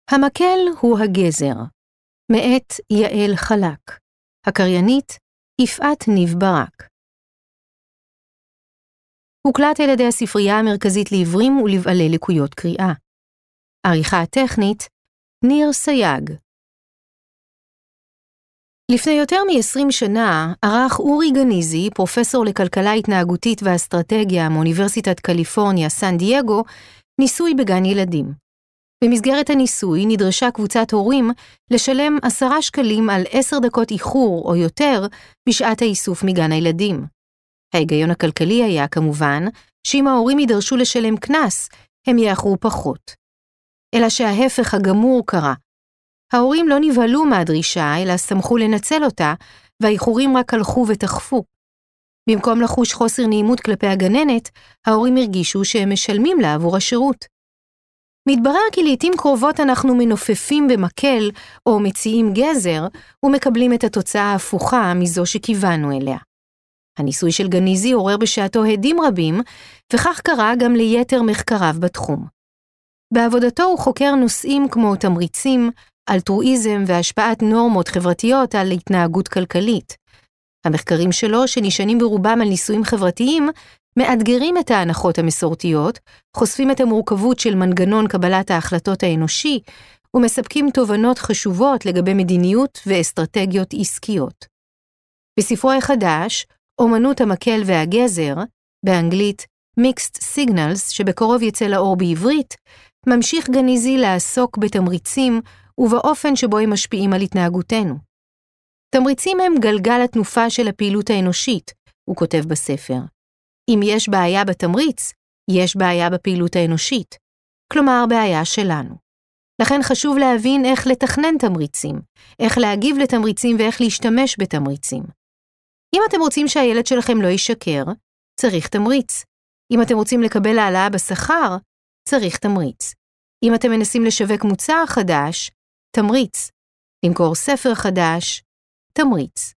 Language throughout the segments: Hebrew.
המקל הוא הגזר, מאת יעל חלק, הקריינית יפעת ניב ברק. הוקלט על ידי הספרייה המרכזית לעיוורים ולבעלי לקויות קריאה. עריכה הטכנית, ניר סייג. לפני יותר מ-20 שנה ערך אורי גניזי, פרופסור לכלכלה התנהגותית ואסטרטגיה מאוניברסיטת קליפורניה, סן דייגו, ניסוי בגן ילדים. במסגרת הניסוי נדרשה קבוצת הורים לשלם 10 שקלים על 10 דקות איחור או יותר בשעת האיסוף מגן הילדים. ההיגיון הכלכלי היה כמובן שאם ההורים יידרשו לשלם קנס, הם יאחרו פחות. אלא שההפך הגמור קרה. ההורים לא נבהלו מהדרישה, אלא שמחו לנצל אותה, והאיחורים רק הלכו ותחפו. במקום לחוש חוסר נעימות כלפי הגננת, ההורים הרגישו שהם משלמים לה עבור השירות. מתברר כי לעתים קרובות אנחנו מנופפים במקל או מציעים גזר ומקבלים את התוצאה ההפוכה מזו שכיוונו אליה. הניסוי של גניזי עורר בשעתו הדים רבים, וכך קרה גם ליתר מחקריו בתחום. בעבודתו הוא חוקר נושאים כמו תמריצים, אלטרואיזם והשפעת נורמות חברתיות על התנהגות כלכלית. המחקרים שלו, שנשענים ברובם על ניסויים חברתיים, מאתגרים את ההנחות המסורתיות, חושפים את המורכבות של מנגנון קבלת ההחלטות האנושי, ומספקים תובנות חשובות לגבי מדיניות ואסטרטגיות עסקיות. בספרו החדש, אומנות המקל והגזר, באנגלית Mixed Signals, שבקרוב יצא לאור בעברית, ממשיך גניזי לעסוק בתמריצים ובאופן שבו הם משפיעים על התנהגותנו. תמריצים הם גלגל התנופה של הפעילות האנושית, הוא כותב בספר. אם יש בעיה בתמריץ, יש בעיה בפעילות האנושית, כלומר בעיה שלנו. לכן חשוב להבין איך לתכנן תמריצים, איך להגיב לתמריצים ואיך להשתמש בתמריצים. אם אתם רוצים שהילד שלכם לא ישקר, צריך תמריץ. אם אתם רוצים לקבל העלאה בשכר, צריך תמריץ. אם אתם מנסים לשווק מוצר חדש, תמריץ. למכור ספר חדש, תמריץ.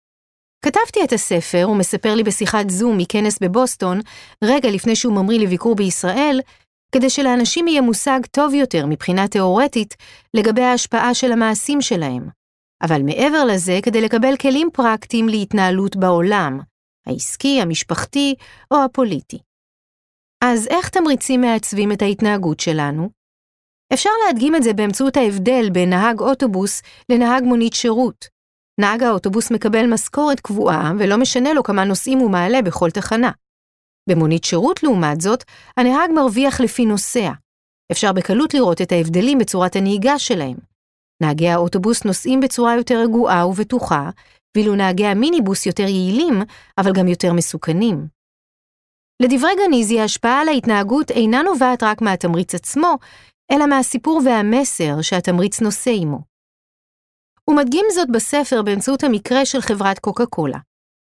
כתבתי את הספר, הוא מספר לי בשיחת זום מכנס בבוסטון, רגע לפני שהוא ממריא לביקור בישראל, כדי שלאנשים יהיה מושג טוב יותר מבחינה תיאורטית לגבי ההשפעה של המעשים שלהם. אבל מעבר לזה, כדי לקבל כלים פרקטיים להתנהלות בעולם, העסקי, המשפחתי או הפוליטי. אז איך תמריצים מעצבים את ההתנהגות שלנו? אפשר להדגים את זה באמצעות ההבדל בין נהג אוטובוס לנהג מונית שירות. נהג האוטובוס מקבל משכורת קבועה ולא משנה לו כמה נוסעים הוא מעלה בכל תחנה. במונית שירות לעומת זאת, הנהג מרוויח לפי נוסע. אפשר בקלות לראות את ההבדלים בצורת הנהיגה שלהם. נהגי האוטובוס נוסעים בצורה יותר רגועה ובטוחה, ואילו נהגי המיניבוס יותר יעילים, אבל גם יותר מסוכנים. לדברי גניזי, ההשפעה על ההתנהגות אינה נובעת רק מהתמריץ עצמו, אלא מהסיפור והמסר שהתמריץ נושא עמו. הוא מדגים זאת בספר באמצעות המקרה של חברת קוקה קולה.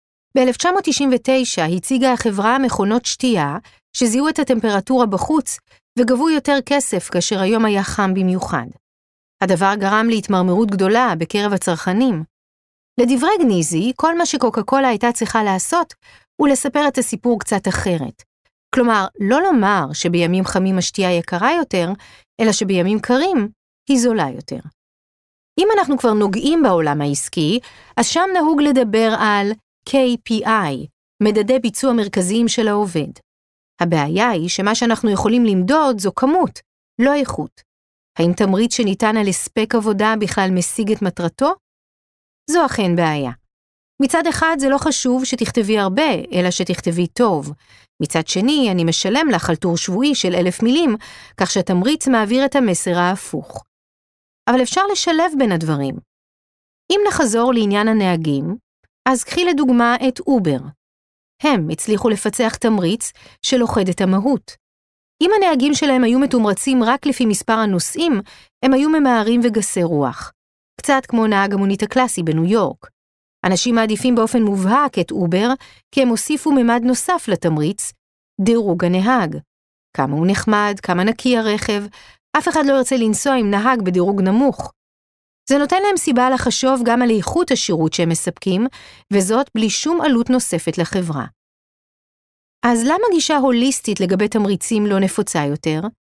ב-1999 הציגה החברה מכונות שתייה שזיהו את הטמפרטורה בחוץ וגבו יותר כסף כאשר היום היה חם במיוחד. הדבר גרם להתמרמרות גדולה בקרב הצרכנים. לדברי גניזי, כל מה שקוקה קולה הייתה צריכה לעשות הוא לספר את הסיפור קצת אחרת. כלומר, לא לומר שבימים חמים השתייה יקרה יותר, אלא שבימים קרים היא זולה יותר. אם אנחנו כבר נוגעים בעולם העסקי, אז שם נהוג לדבר על KPI, מדדי ביצוע מרכזיים של העובד. הבעיה היא שמה שאנחנו יכולים למדוד זו כמות, לא איכות. האם תמריץ שניתן על הספק עבודה בכלל משיג את מטרתו? זו אכן בעיה. מצד אחד זה לא חשוב שתכתבי הרבה, אלא שתכתבי טוב. מצד שני, אני משלם לך על טור שבועי של 1,000 מילים, כך שהתמריץ מעביר את המסר ההפוך. אבל אפשר לשלב בין הדברים. אם נחזור לעניין הנהגים, אז קחי לדוגמה את אובר. הם הצליחו לפצח תמריץ שלוחד את המהות. אם הנהגים שלהם היו מתומרצים רק לפי מספר הנוסעים, הם היו ממהרים וגסי רוח. קצת כמו נהג המונית הקלאסי בניו יורק. אנשים מעדיפים באופן מובהק את אובר, כי הם הוסיפו ממד נוסף לתמריץ, דירוג הנהג. כמה הוא נחמד, כמה נקי הרכב, אף אחד לא ירצה לנסוע עם נהג בדירוג נמוך. זה נותן להם סיבה לחשוב גם על איכות השירות שהם מספקים, וזאת בלי שום עלות נוספת לחברה. אז למה גישה הוליסטית לגבי תמריצים לא נפוצה יותר?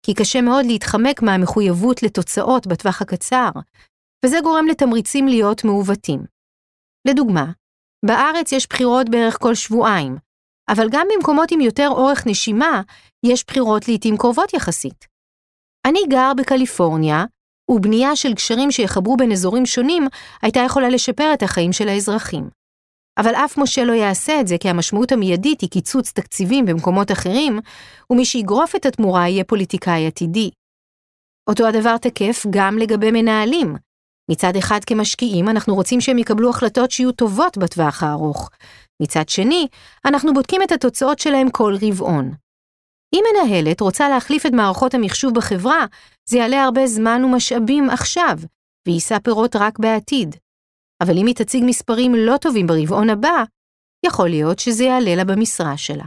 כי קשה מאוד להתחמק מהמחויבות לתוצאות בטווח הקצר, וזה גורם לתמריצים להיות מעוותים. לדוגמה, בארץ יש בחירות בערך כל שבועיים, אבל גם במקומות עם יותר אורך נשימה, יש בחירות לעתים קרובות יחסית. אני גר בקליפורניה, ובנייה של גשרים שיחברו בין אזורים שונים הייתה יכולה לשפר את החיים של האזרחים. אבל אף משה לא יעשה את זה, כי המשמעות המיידית היא קיצוץ תקציבים במקומות אחרים, ומי שיגרוף את התמורה יהיה פוליטיקאי עתידי. אותו הדבר תקף גם לגבי מנהלים. מצד אחד כמשקיעים אנחנו רוצים שהם יקבלו החלטות שיהיו טובות בטווח הארוך. מצד שני, אנחנו בודקים את התוצאות שלהם כל רבעון. אם מנהלת רוצה להחליף את מערכות המחשוב בחברה, זה יעלה הרבה זמן ומשאבים עכשיו, ויישא פירות רק בעתיד. אבל אם היא תציג מספרים לא טובים ברבעון הבא, יכול להיות שזה יעלה לה במשרה שלה.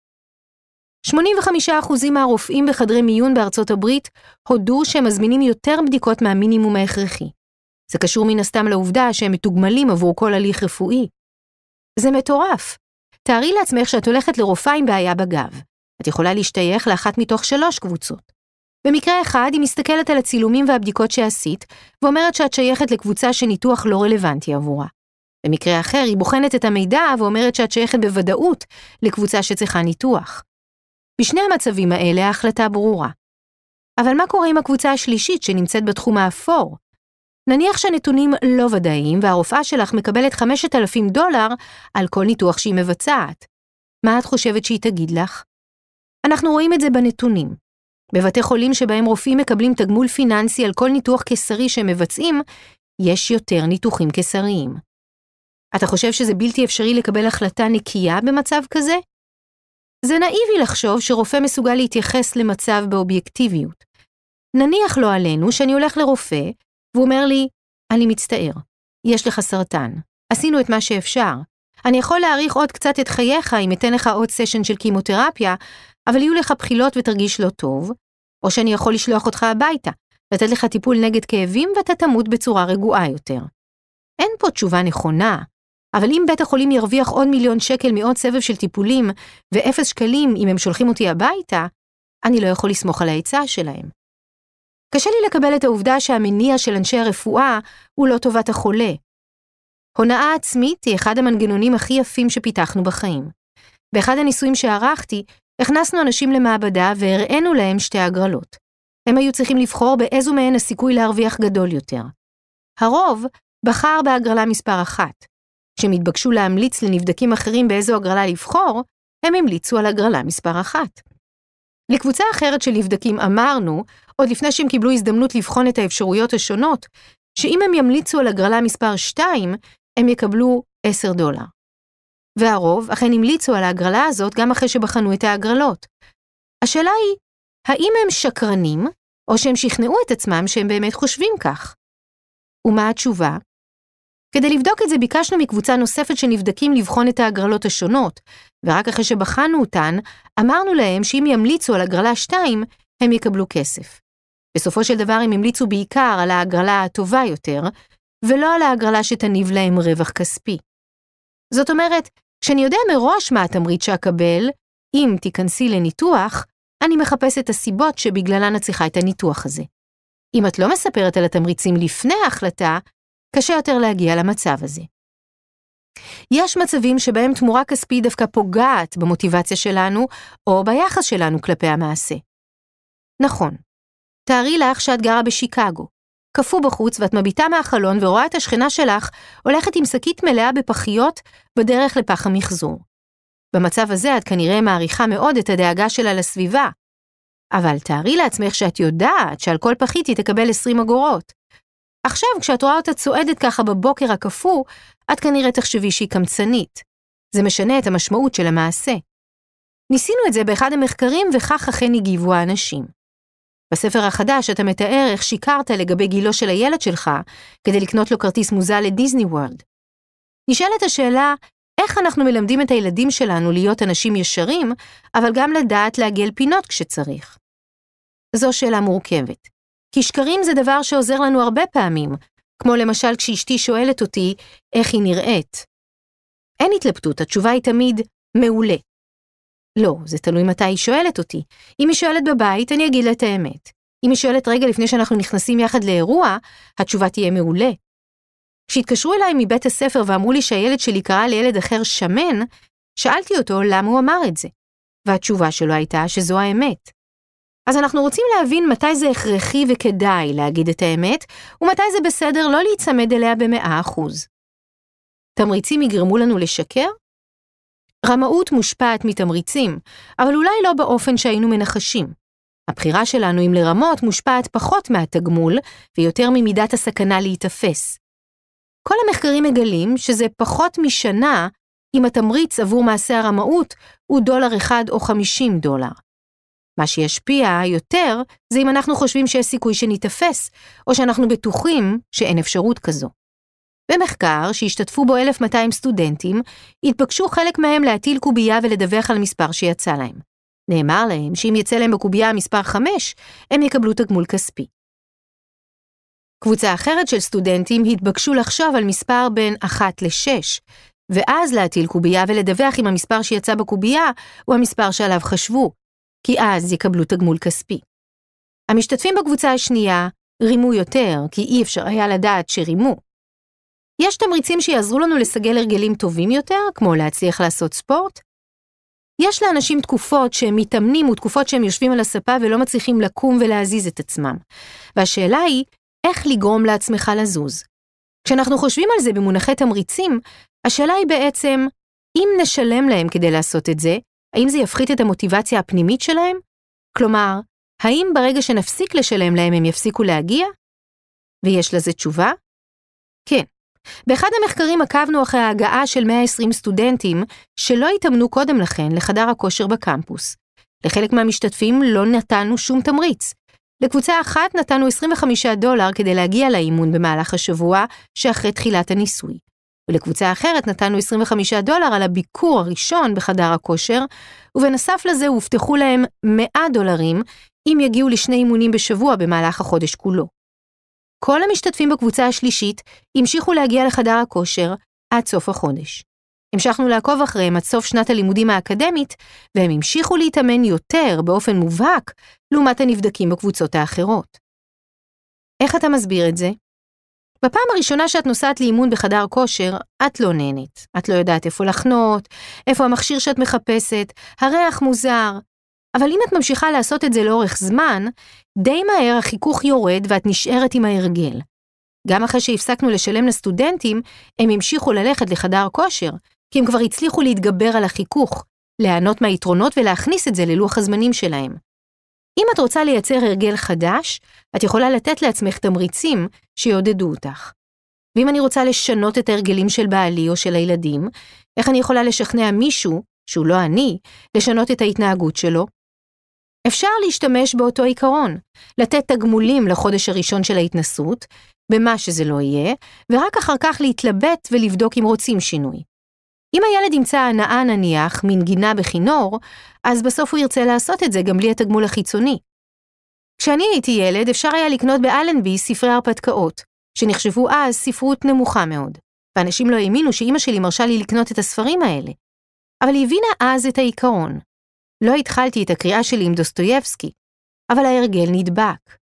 85% מהרופאים בחדרי מיון בארצות הברית הודו שהם מזמינים יותר בדיקות מהמינימום ההכרחי. זה קשור מן הסתם לעובדה שהם מתוגמלים עבור כל הליך רפואי. זה מטורף. תארי לעצמך שאת הולכת לרופאה עם בעיה בגב. את יכולה להשתייך לאחת מתוך 3 קבוצות. במקרה אחד היא מסתכלת על הצילומים והבדיקות שעשית, ואומרת שאת שייכת לקבוצה שניתוח לא רלוונטי עבורה. במקרה אחר היא בוחנת את המידע ואומרת שאת שייכת בוודאות לקבוצה שצריכה ניתוח. בשני המצבים האלה ההחלטה ברורה. אבל מה קורה עם הקבוצה השלישית שנמצאת בתחום האפור? נניח שהנתונים לא ודאיים והרופאה שלך מקבלת $5,000 על כל ניתוח שהיא מבצעת. מה את חושבת שהיא תגיד לך? אנחנו רואים את זה בנתונים. בבתי חולים שבהם רופאים מקבלים תגמול פיננסי על כל ניתוח קיסרי שהם מבצעים, יש יותר ניתוחים קיסריים. אתה חושב שזה בלתי אפשרי לקבל החלטה נקייה במצב כזה? זה נאיבי לחשוב שרופא מסוגל להתייחס למצב באובייקטיביות. נניח לא עלינו שאני הולך לרופא, והוא אומר לי, אני מצטער, יש לך סרטן, עשינו את מה שאפשר, אני יכול להאריך עוד קצת את חייך אם אתן לך עוד סשן של קימותרפיה, אבל יהיו לך בחילות ותרגיש לא טוב, או שאני יכול לשלוח אותך הביתה, לתת לך טיפול נגד כאבים ואתה תמות בצורה רגועה יותר. אין פה תשובה נכונה, אבל אם בית החולים ירוויח עוד $1,000,000 מעוד סבב של טיפולים, ו$0 אם הם שולחים אותי הביתה, אני לא יכול לסמוך על ההצעה שלהם. קשה לי לקבל את העובדה שהמניע של אנשי הרפואה הוא לא טובת החולה. הונאה עצמית היא אחד המנגנונים הכי יפים שפיתחנו בחיים. באחד הניסויים שערכתי, הכנסנו אנשים למעבדה והראינו להם 2 הגרלות. הם היו צריכים לבחור באיזו מהן הסיכוי להרוויח גדול יותר. הרוב בחר בהגרלה מספר 1. כשמתבקשו להמליץ לנבדקים אחרים באיזו הגרלה לבחור, הם המליצו על הגרלה מספר 1. לקבוצה אחרת של נבדקים אמרנו, עוד לפני שהם קיבלו הזדמנות לבחון את האפשרויות השונות, שאם הם ימליצו על הגרלה מספר 2, הם יקבלו $10. והרוב אכן המליצו על ההגרלה הזאת גם אחרי שבחנו את ההגרלות. השאלה היא, האם הם שקרנים, או שהם שכנעו את עצמם שהם באמת חושבים כך? ומה התשובה? כדי לבדוק את זה ביקשנו מקבוצה נוספת שנבדקים לבחון את ההגרלות השונות, ורק אחרי שבחנו אותן, אמרנו להם שאם ימליצו על הגרלה 2, הם יקבלו כסף. בסופו של דבר הם המליצו בעיקר על ההגרלה הטובה יותר, ולא על ההגרלה שתניב להם רווח כספי. זאת אומרת, כשאני יודע מראש מה התמריץ שאקבל, אם תיכנסי לניתוח, אני מחפש את הסיבות שבגללן את צריכה את הניתוח הזה. אם את לא מספרת על התמריצים לפני ההחלטה, קשה יותר להגיע למצב הזה. יש מצבים שבהם תמורה כספית דווקא פוגעת במוטיבציה שלנו, או ביחס שלנו כלפי המעשה. נכון, תארי לך שאת גרה בשיקגו, קפוא בחוץ ואת מביטה מהחלון ורואה את השכנה שלך הולכת עם שקית מלאה בפחיות בדרך לפח המחזור. במצב הזה את כנראה מעריכה מאוד את הדאגה שלה לסביבה. אבל תארי לעצמך שאת יודעת שעל כל פחית היא תקבל 20 אגורות. עכשיו כשאת רואה אותה צועדת ככה בבוקר הקפוא, את כנראה תחשבי שהיא קמצנית. זה משנה את המשמעות של המעשה. ניסינו את זה באחד המחקרים וכך אכן הגיבו האנשים. בספר החדש אתה מתאר איך שיקרת לגבי גילו של הילד שלך כדי לקנות לו כרטיס מוזל לדיסני וורלד. נשאלת השאלה, איך אנחנו מלמדים את הילדים שלנו להיות אנשים ישרים, אבל גם לדעת לעגל פינות כשצריך? זו שאלה מורכבת. כי שקרים זה דבר שעוזר לנו הרבה פעמים, כמו למשל כשאשתי שואלת אותי איך היא נראית. אין התלבטות, התשובה היא תמיד מעולה. לא, זה תלוי מתי היא שואלת אותי. אם היא שואלת בבית, אני אגיד לה את האמת. אם היא שואלת רגע לפני שאנחנו נכנסים יחד לאירוע, התשובה תהיה מעולה. כשהתקשרו אליי מבית הספר ואמרו לי שהילד שלי קרא לילד אחר שמן, שאלתי אותו למה הוא אמר את זה. והתשובה שלו הייתה שזו האמת. אז אנחנו רוצים להבין מתי זה הכרחי וכדאי להגיד את האמת, ומתי זה בסדר לא להיצמד אליה ב100%. תמריצים יגרמו לנו לשקר? רמאות מושפעת מתמריצים, אבל אולי לא באופן שהיינו מנחשים. הבחירה שלנו אם לרמות מושפעת פחות מהתגמול, ויותר ממידת הסכנה להיתפס. כל המחקרים מגלים שזה פחות משנה אם התמריץ עבור מעשה הרמאות הוא $1 או $50. מה שישפיע יותר זה אם אנחנו חושבים שיש סיכוי שניתפס, או שאנחנו בטוחים שאין אפשרות כזו. במחקר שהשתתפו בו 1,200 סטודנטים, התבקשו חלק מהם להטיל קובייה ולדווח על מספר שיצא להם. נאמר להם שאם יצא להם בקובייה מספר 5, הם יקבלו תגמול כספי. קבוצה אחרת של סטודנטים התבקשו לחשוב על מספר בין 1 ל-6, ואז להטיל קובייה ולדווח אם המספר שיצא בקובייה הוא המספר שעליו חשבו, כי אז יקבלו תגמול כספי. המשתתפים בקבוצה השנייה רימו יותר, כי אי אפשר היה לדעת שרימו. יש תמריצים שיעזרו לנו לסגל הרגלים טובים יותר, כמו להצליח לעשות ספורט. יש לאנשים תקופות שהם מתאמנים ותקופות שהם יושבים על הספה ולא מצליחים לקום ולהזיז את עצמם. והשאלה היא, איך לגרום לעצמך לזוז? כשאנחנו חושבים על זה במונחי תמריצים, השאלה היא בעצם, אם נשלם להם כדי לעשות את זה, האם זה יפחית את המוטיבציה הפנימית שלהם? כלומר, האם ברגע שנפסיק לשלם להם הם יפסיקו להגיע? ויש לזה תשובה? כן. באחד המחקרים עקבנו אחרי ההגעה של 120 סטודנטים שלא התאמנו קודם לכן לחדר הכושר בקמפוס. לחלק מהמשתתפים לא נתנו שום תמריץ. לקבוצה אחת נתנו $25 כדי להגיע לאימון במהלך השבוע שאחרי תחילת הניסוי. ולקבוצה אחרת נתנו $25 על הביקור הראשון בחדר הכושר, ובנוסף לזה הובטחו להם $100 אם יגיעו לשני אימונים בשבוע במהלך החודש כולו. כל המשתתפים בקבוצה השלישית המשיכו להגיע לחדר הכושר עד סוף החודש. המשכנו לעקוב אחריהם עד סוף שנת הלימודים האקדמית, והם המשיכו להתאמן יותר באופן מובהק לעומת הנבדקים בקבוצות האחרות. איך אתה מסביר את זה? בפעם הראשונה שאת נוסעת לאימון בחדר כושר, את לא נהנית. את לא יודעת איפה לחנות, איפה המכשיר שאת מחפשת, הריח מוזר. אבל אם את ממשיכה לעשות את זה לאורך זמן, די מהר החיכוך יורד ואת נשארת עם ההרגל. גם אחרי שהפסקנו לשלם לסטודנטים, הם המשיכו ללכת לחדר כושר, כי הם כבר הצליחו להתגבר על החיכוך, ליהנות מהיתרונות ולהכניס את זה ללוח הזמנים שלהם. אם את רוצה לייצר הרגל חדש, את יכולה לתת לעצמך תמריצים שיעודדו אותך. ואם אני רוצה לשנות את ההרגלים של בעלי או של הילדים, איך אני יכולה לשכנע מישהו, שהוא לא אני, לשנות את ההתנהגות שלו? אפשר להשתמש באותו עיקרון, לתת תגמולים לחודש הראשון של ההתנסות, במה שזה לא יהיה, ורק אחר כך להתלבט ולבדוק אם רוצים שינוי. אם הילד ימצא הנאה נניח מן גינה בכינור, אז בסוף הוא ירצה לעשות את זה גם בלי התגמול החיצוני. כשאני הייתי ילד אפשר היה לקנות באלנבי ספרי הרפתקאות, שנחשבו אז ספרות נמוכה מאוד, ואנשים לא האמינו שאמא שלי מרשה לי לקנות את הספרים האלה. אבל היא הבינה אז את העיקרון. לא התחלתי את הקריאה שלי עם דוסטויבסקי, אבל ההרגל נדבק.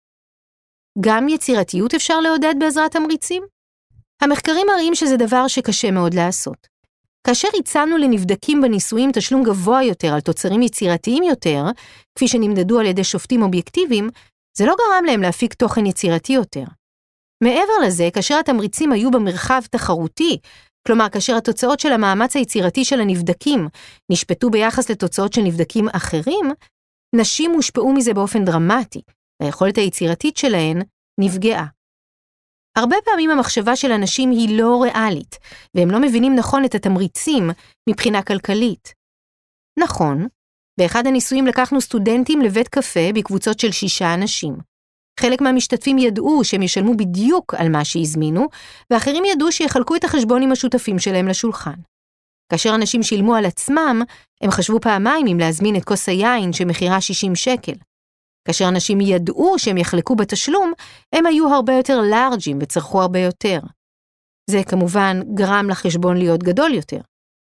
גם יצירתיות אפשר לעודד בעזרת תמריצים? המחקרים מראים שזה דבר שקשה מאוד לעשות. כאשר הצענו לנבדקים בניסויים תשלום גבוה יותר על תוצרים יצירתיים יותר, כפי שנמדדו על ידי שופטים אובייקטיביים, זה לא גרם להם להפיק תוכן יצירתי יותר. מעבר לזה, כאשר התמריצים היו במרחב תחרותי, כלומר כאשר התוצאות של המאמץ היצירתי של הנבדקים נשפטו ביחס לתוצאות של נבדקים אחרים, נשים הושפעו מזה באופן דרמטי, והיכולת היצירתית שלהן נפגעה. הרבה פעמים המחשבה של אנשים היא לא ריאלית, והם לא מבינים נכון את התמריצים מבחינה כלכלית. נכון, באחד הניסויים לקחנו סטודנטים לבית קפה בקבוצות של 6 אנשים. חלק מהמשתתפים ידעו שהם ישלמו בדיוק על מה שהזמינו, ואחרים ידעו שיחלקו את החשבון עם השותפים שלהם לשולחן. כאשר אנשים שילמו על עצמם, הם חשבו פעמיים אם להזמין את כוס היין שמחירה 60 שקל. כאשר אנשים ידעו שהם יחלקו בתשלום, הם היו הרבה יותר לארג'ים וצרכו הרבה יותר. זה כמובן גרם לחשבון להיות גדול יותר.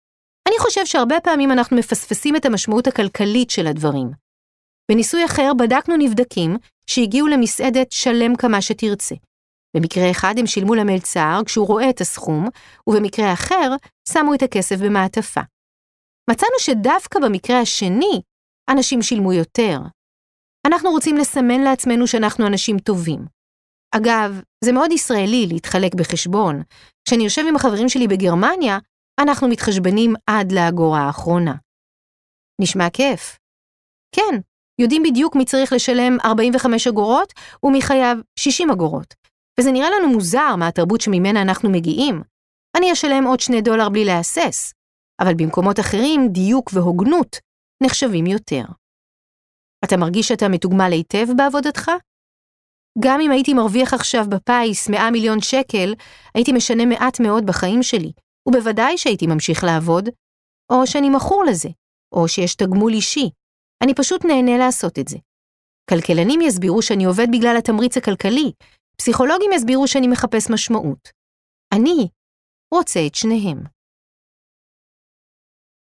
אני חושב שהרבה פעמים אנחנו מפספסים את המשמעות הכלכלית של הדברים. בניסוי אחר בדקנו נבדקים שהגיעו למסעדת שלם כמה שתרצה. במקרה אחד הם שילמו למלצר כשהוא רואה את הסכום, ובמקרה אחר שמו את הכסף במעטפה. מצאנו שדווקא במקרה השני, אנשים שילמו יותר. אנחנו רוצים לסמן לעצמנו שאנחנו אנשים טובים. אגב, זה מאוד ישראלי להתחלק בחשבון. כשאני יושב עם החברים שלי בגרמניה, אנחנו מתחשבנים עד לאגורה האחרונה. נשמע כיף. כן, יודעים בדיוק מי צריך לשלם 45 אגורות ומי חייב 60 אגורות. וזה נראה לנו מוזר מהתרבות שממנה אנחנו מגיעים. אני אשלם עוד $2 בלי להסס, אבל במקומות אחרים דיוק והוגנות נחשבים יותר. אתה מרגיש שאתה מתוגמל היטב בעבודתך? גם אם הייתי מרוויח עכשיו בפיס 100 מיליון שקל, הייתי משנה מעט מאוד בחיים שלי, ובוודאי שהייתי ממשיך לעבוד, או שאני מכור לזה, או שיש תגמול אישי. אני פשוט נהנה לעשות את זה. כלכלנים יסבירו שאני עובד בגלל התמריץ הכלכלי, פסיכולוגים יסבירו שאני מחפש משמעות. אני רוצה את שניהם.